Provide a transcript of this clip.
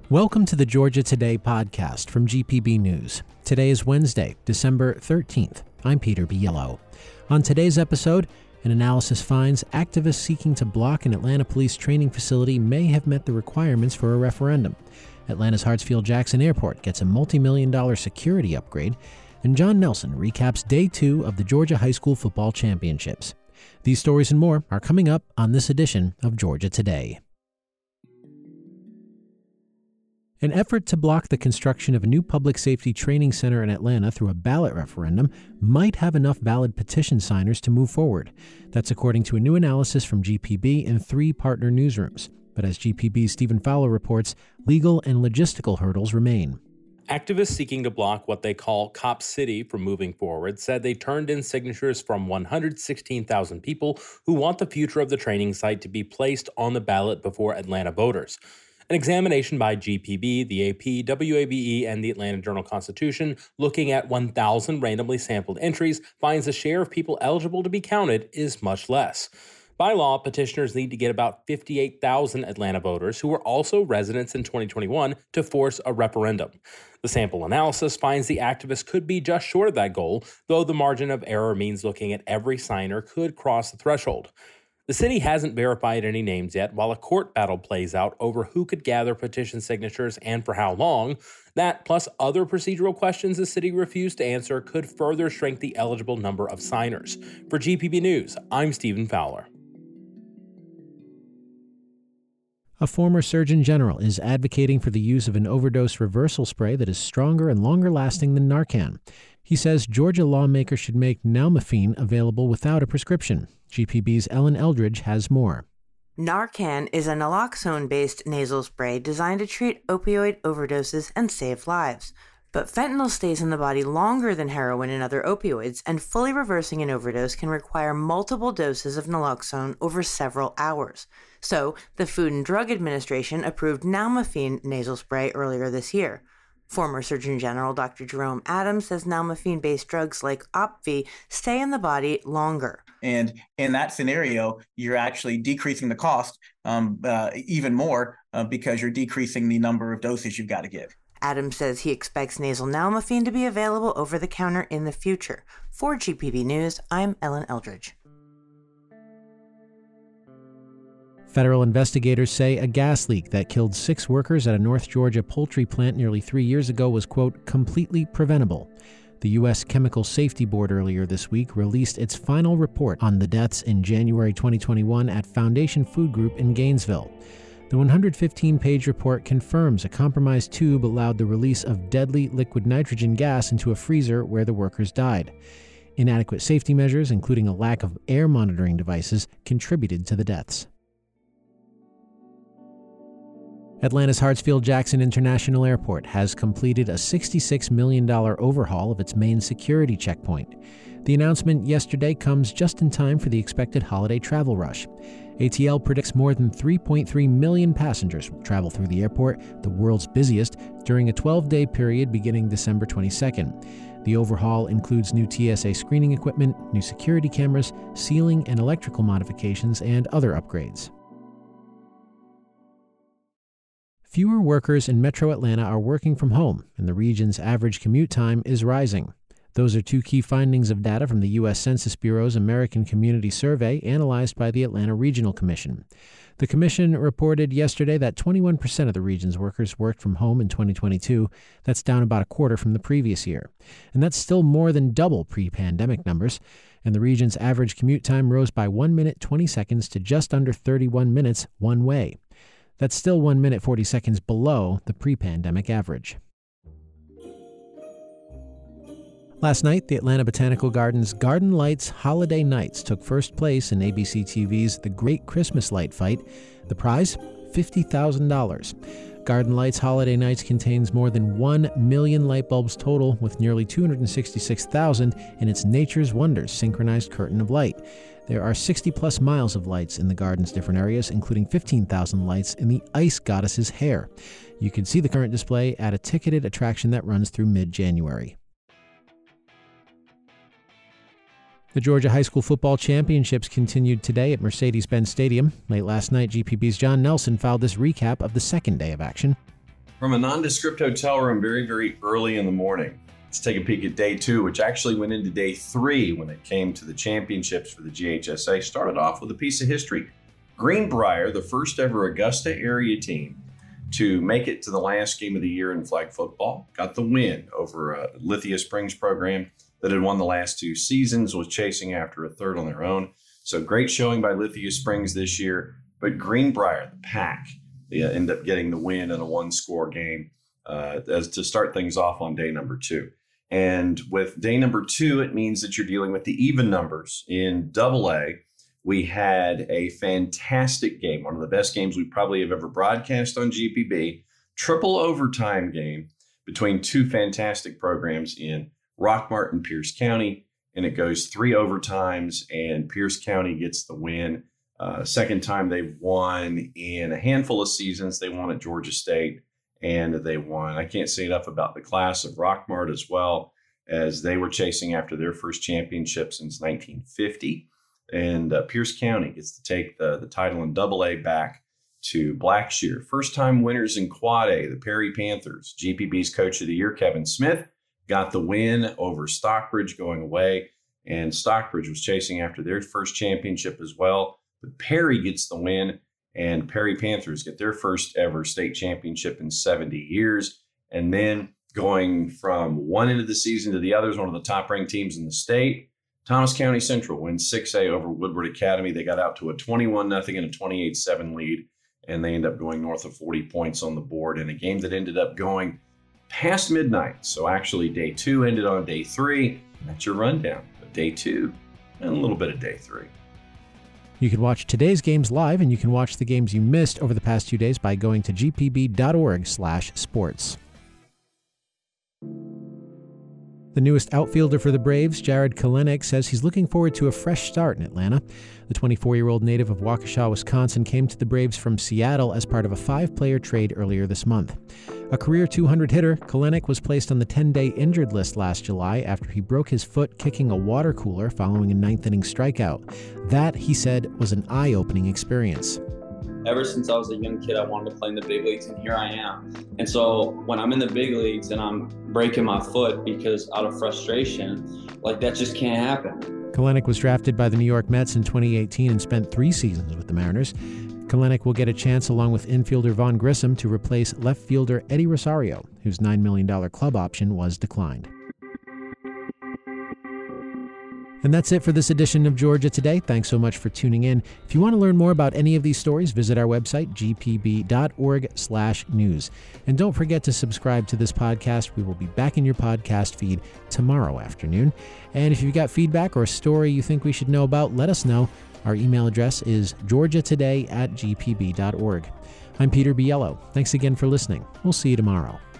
Welcome to the Georgia Today podcast from GPB News. Today is Wednesday, December 13th. I'm Peter Biello. On today's episode, an analysis finds activists seeking to block an Atlanta police training facility may have met the requirements for a referendum. Atlanta's Hartsfield-Jackson Airport gets a multi-million-dollar security upgrade, and John Nelson recaps Day 2 of the Georgia High School Football Championships. These stories and more are coming up on this edition of Georgia Today. An effort to block the construction of a new public safety training center in Atlanta through a ballot referendum might have enough valid petition signers to move forward. That's according to a new analysis from GPB and 3 partner newsrooms. But as GPB's Stephen Fowler reports, legal and logistical hurdles remain. Activists seeking to block what they call Cop City from moving forward said they turned in signatures from 116,000 people who want the future of the training site to be placed on the ballot before Atlanta voters. An examination by GPB, the AP, WABE, and the Atlanta Journal-Constitution looking at 1,000 randomly sampled entries finds the share of people eligible to be counted is much less. By law, petitioners need to get about 58,000 Atlanta voters who were also residents in 2021 to force a referendum. The sample analysis finds the activists could be just short of that goal, though the margin of error means looking at every signer could cross the threshold. The city hasn't verified any names yet, while a court battle plays out over who could gather petition signatures and for how long. That, plus other procedural questions the city refused to answer, could further shrink the eligible number of signers. For GPB News, I'm Stephen Fowler. A former Surgeon General is advocating for the use of an overdose reversal spray that is stronger and longer lasting than Narcan. He says Georgia lawmakers should make nalmefene available without a prescription. GPB's Ellen Eldridge has more. Narcan is a naloxone-based nasal spray designed to treat opioid overdoses and save lives. But fentanyl stays in the body longer than heroin and other opioids, and fully reversing an overdose can require multiple doses of naloxone over several hours. So, the Food and Drug Administration approved nalmefene nasal spray earlier this year. Former Surgeon General Dr. Jerome Adams says nalmefene-based drugs like Opvee stay in the body longer. And in that scenario, you're actually decreasing the cost even more because you're decreasing the number of doses you've got to give. Adams says he expects nasal nalmefene to be available over the counter in the future. For GPB News, I'm Ellen Eldridge. Federal investigators say a gas leak that killed 6 workers at a North Georgia poultry plant nearly 3 years ago was, quote, completely preventable. The U.S. Chemical Safety Board earlier this week released its final report on the deaths in January 2021 at Foundation Food Group in Gainesville. The 115-page report confirms a compromised tube allowed the release of deadly liquid nitrogen gas into a freezer where the workers died. Inadequate safety measures, including a lack of air monitoring devices, contributed to the deaths. Atlanta's Hartsfield-Jackson International Airport has completed a $66 million overhaul of its main security checkpoint. The announcement yesterday comes just in time for the expected holiday travel rush. ATL predicts more than 3.3 million passengers will travel through the airport, the world's busiest, during a 12-day period beginning December 22nd. The overhaul includes new TSA screening equipment, new security cameras, ceiling and electrical modifications, and other upgrades. Fewer workers in Metro Atlanta are working from home, and the region's average commute time is rising. Those are 2 key findings of data from the U.S. Census Bureau's American Community Survey analyzed by the Atlanta Regional Commission. The commission reported yesterday that 21% of the region's workers worked from home in 2022. That's down about a quarter from the previous year. And that's still more than double pre-pandemic numbers. And the region's average commute time rose by 1 minute 20 seconds to just under 31 minutes one way. That's still 1 minute 40 seconds below the pre-pandemic average. Last night, the Atlanta Botanical Gardens Garden Lights Holiday Nights took first place in ABC TV's The Great Christmas Light Fight. The prize? $50,000. Garden Lights Holiday Nights contains more than 1 million light bulbs total, with nearly 266,000 in its Nature's Wonders synchronized curtain of light. There are 60-plus miles of lights in the garden's different areas, including 15,000 lights in the Ice Goddess's hair. You can see the current display at a ticketed attraction that runs through mid-January. The Georgia High School Football Championships continued today at Mercedes-Benz Stadium. Late last night, GPB's John Nelson filed this recap of the second day of action. From a nondescript hotel room very, very early in the morning. Let's take a peek at day 2, which actually went into day 3 when it came to the championships for the GHSA. Started off with a piece of history. Greenbrier, the first ever Augusta area team to make it to the last game of the year in flag football, got the win over Lithia Springs program that had won the last 2 seasons, was chasing after a third on their own. So great showing by Lithia Springs this year. But Greenbrier, the Pack, they end up getting the win in a 1-score game as to start things off on day number 2. And with day number 2, it means that you're dealing with the even numbers. In AA, we had a fantastic game, one of the best games we probably have ever broadcast on GPB, triple overtime game between 2 fantastic programs in Rockmart and Pierce County. And it goes 3 overtimes, and Pierce County gets the win. Second time they've won in a handful of seasons. They won at Georgia State, and they won. I can't say enough about the class of Rockmart as well, as they were chasing after their first championship since 1950. And Pierce County gets to take the title in AA back to Blackshear. First-time winners in Quad A, the Perry Panthers. GPB's Coach of the Year, Kevin Smith, got the win over Stockbridge going away, and Stockbridge was chasing after their first championship as well. But Perry gets the win, and Perry Panthers get their first ever state championship in 70 years. And then going from one end of the season to the other is one of the top-ranked teams in the state. Thomas County Central wins 6A over Woodward Academy. They got out to a 21-0 and a 28-7 lead, and they end up going north of 40 points on the board in a game that ended up going past midnight. So actually day 2 ended on day 3. And that's your rundown of day 2 and a little bit of day 3. You can watch today's games live, and you can watch the games you missed over the past 2 days by going to gpb.org/sports. The newest outfielder for the Braves, Jared Kelenic, says he's looking forward to a fresh start in Atlanta. The 24-year-old native of Waukesha, Wisconsin, came to the Braves from Seattle as part of a 5-player trade earlier this month. A career 200 hitter, Kelenic was placed on the 10-day injured list last July after he broke his foot kicking a water cooler following a 9th-inning strikeout. That, he said, was an eye-opening experience. Ever since I was a young kid, I wanted to play in the big leagues, and here I am. And so when I'm in the big leagues and I'm breaking my foot because out of frustration, like that just can't happen. Kelenic was drafted by the New York Mets in 2018 and spent 3 seasons with the Mariners. Kelenic will get a chance along with infielder Vaughn Grissom to replace left fielder Eddie Rosario, whose $9 million club option was declined. And that's it for this edition of Georgia Today. Thanks so much for tuning in. If you want to learn more about any of these stories, visit our website, gpb.org/news. And don't forget to subscribe to this podcast. We will be back in your podcast feed tomorrow afternoon. And if you've got feedback or a story you think we should know about, let us know. Our email address is georgiatoday@gpb.org. I'm Peter Biello. Thanks again for listening. We'll see you tomorrow.